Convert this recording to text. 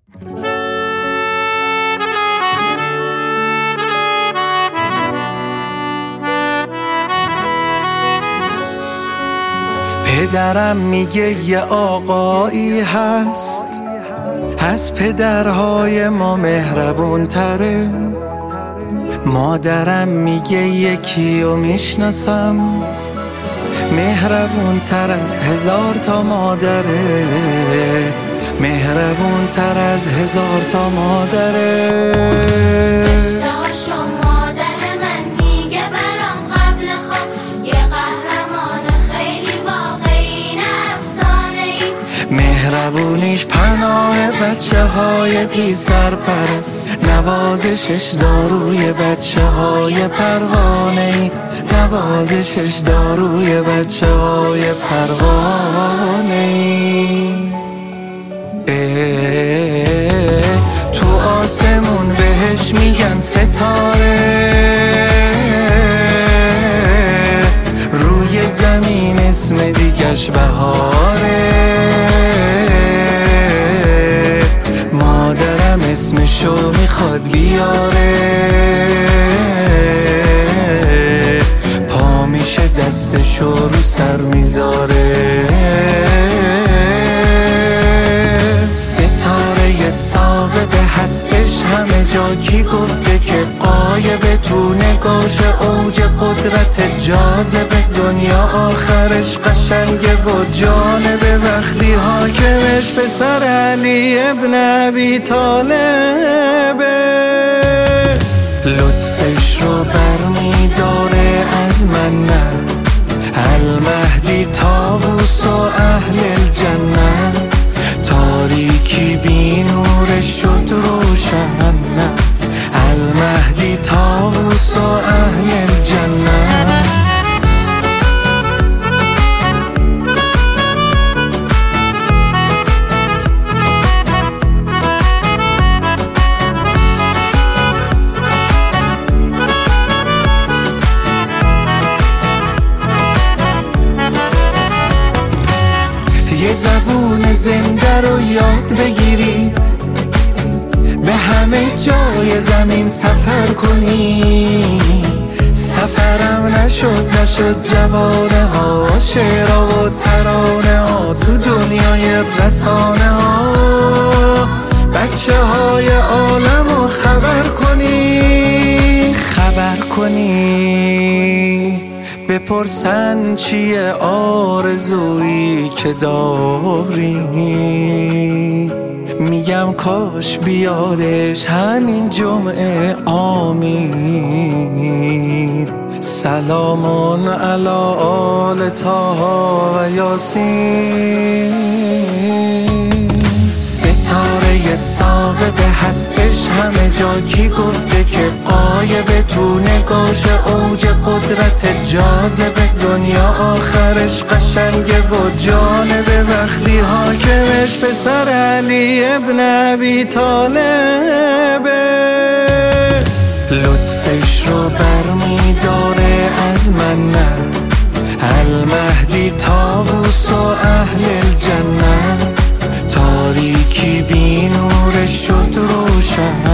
پدرم میگه یه آقایی هست از پدرهای ما مهربون تره. مادرم میگه یکی رو میشناسم مهربون تر از 1000 تا مادره، مهربون تر از 1000 تا مادره. مهربونیش پناه بچه های بی سرپرست، نوازشش داروی بچه های پروانه‌ای، نوازشش داروی بچه های پروانه‌ای. تو آسمون بهش میگن ستاره، روی زمین اسم دیگش بهاره. مادرم اسمشو میخواد بیاره، پا میشه دستشو رو سر میذاره. ستاره ثابت هستش همه جا، کی گفته که غایبه؟ تو نگاش اوج قدرت جاذبه، دنیا آخرش قشنگه و جالبه. وقتی حاکمش پسر علی ابن ابی طالبه، لطفش رو برمیداره از من نه، المهدی طاووس و اهل الجنه. تاریکی بی نورش شد روشن نه، المهدی طاووس و اهل الجنه. یه زبون زنده رو یاد بگیرید، به همه جای زمین سفر کنی. سفرم نشد جوانه ها، شعرها و ترانه ها تو دنیای رسانه ها. بچه های عالم رو خبر کنی، خبر کنی. بپرسن چیه آرزویی که داری، میگم کاش بیادش همین جمعه. آمین. سلامون علی آل طه و یاسین. ستاره ثابت هستش همه جا، کی گفته که غایبه؟ تو نگاش اوج قدرت جاذبه، دنیا آخرش قشنگه و جالبه. وقتی حاکمش پسر علی ابن ابی طالبه، لطفش رو برمیداره از من نه، المهدی طاووس و اهل الجنه. تاریکی بی نورش شد روشن